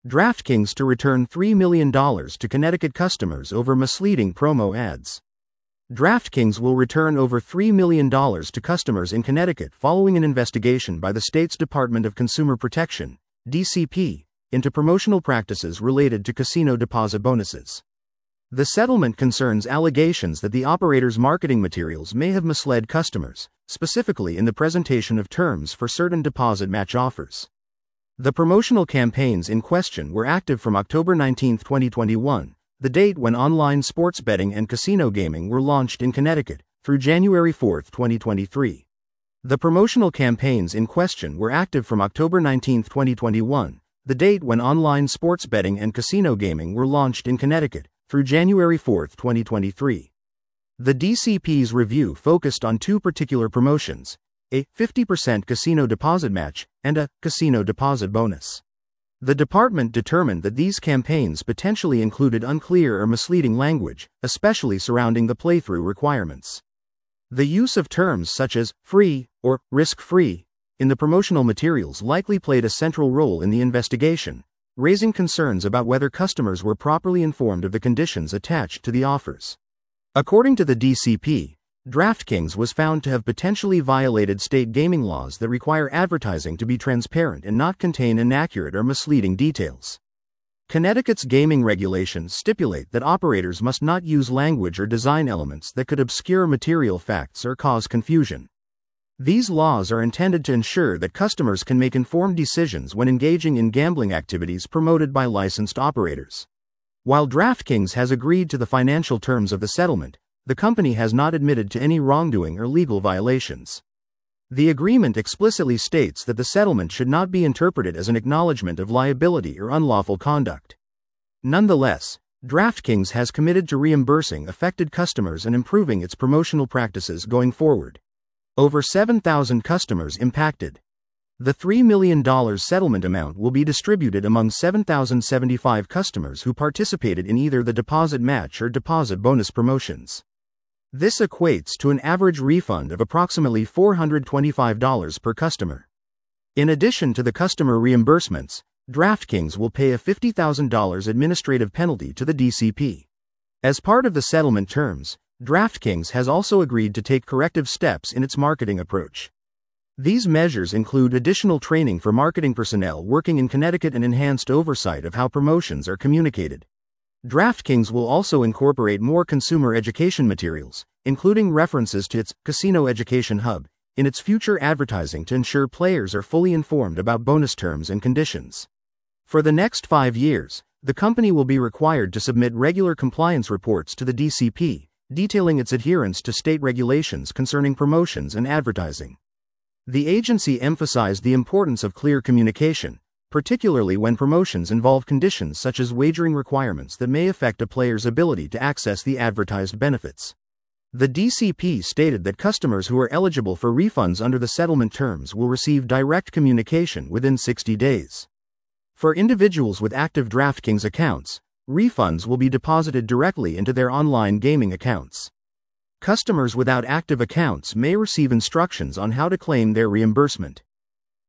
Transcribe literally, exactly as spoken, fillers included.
DraftKings to return three million dollars to Connecticut customers over misleading promo ads. DraftKings will return over three million dollars to customers in Connecticut following an investigation by the state's Department of Consumer Protection, D C P, into promotional practices related to casino deposit bonuses. The settlement concerns allegations that the operator's marketing materials may have misled customers, specifically in the presentation of terms for certain deposit match offers. The promotional campaigns in question were active from October nineteenth, twenty twenty-one, the date when online sports betting and casino gaming were launched in Connecticut, through January fourth, twenty twenty-three. The promotional campaigns in question were active from October nineteenth, twenty twenty-one, the date when online sports betting and casino gaming were launched in Connecticut, through January fourth, twenty twenty-three. The D C P's review focused on two particular promotions: a fifty percent casino deposit match and a casino deposit bonus. The department determined that these campaigns potentially included unclear or misleading language, especially surrounding the playthrough requirements. The use of terms such as free or risk-free in the promotional materials likely played a central role in the investigation, raising concerns about whether customers were properly informed of the conditions attached to the offers. According to the D C P, DraftKings was found to have potentially violated state gaming laws that require advertising to be transparent and not contain inaccurate or misleading details. Connecticut's gaming regulations stipulate that operators must not use language or design elements that could obscure material facts or cause confusion. These laws are intended to ensure that customers can make informed decisions when engaging in gambling activities promoted by licensed operators. While DraftKings has agreed to the financial terms of the settlement, the company has not admitted to any wrongdoing or legal violations. The agreement explicitly states that the settlement should not be interpreted as an acknowledgement of liability or unlawful conduct. Nonetheless, DraftKings has committed to reimbursing affected customers and improving its promotional practices going forward. Over seven thousand customers impacted. The three million dollars settlement amount will be distributed among seven thousand seventy-five customers who participated in either the deposit match or deposit bonus promotions. This equates to an average refund of approximately four hundred twenty-five dollars per customer. In addition to the customer reimbursements, DraftKings will pay a fifty thousand dollars administrative penalty to the D C P. As part of the settlement terms, DraftKings has also agreed to take corrective steps in its marketing approach. These measures include additional training for marketing personnel working in Connecticut and enhanced oversight of how promotions are communicated. DraftKings will also incorporate more consumer education materials, including references to its Casino Education Hub, in its future advertising to ensure players are fully informed about bonus terms and conditions. For the next five years, the company will be required to submit regular compliance reports to the D C P, detailing its adherence to state regulations concerning promotions and advertising. The agency emphasized the importance of clear communication, particularly when promotions involve conditions such as wagering requirements that may affect a player's ability to access the advertised benefits. The D C P stated that customers who are eligible for refunds under the settlement terms will receive direct communication within sixty days. For individuals with active DraftKings accounts, refunds will be deposited directly into their online gaming accounts. Customers without active accounts may receive instructions on how to claim their reimbursement.